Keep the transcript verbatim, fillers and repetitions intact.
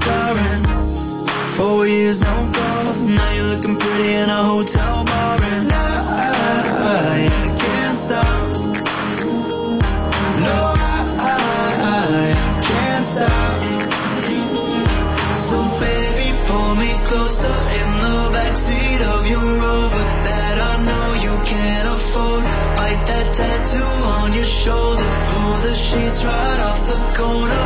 siren. Four years, no call. Now you're looking pretty in a hotel bar. And I, I can't stop. No, I, I, I can't stop. So baby, pull me closer in the backseat of your Rover that I know you can't afford. Bite that tattoo on your shoulder, pull the sheets right off the corner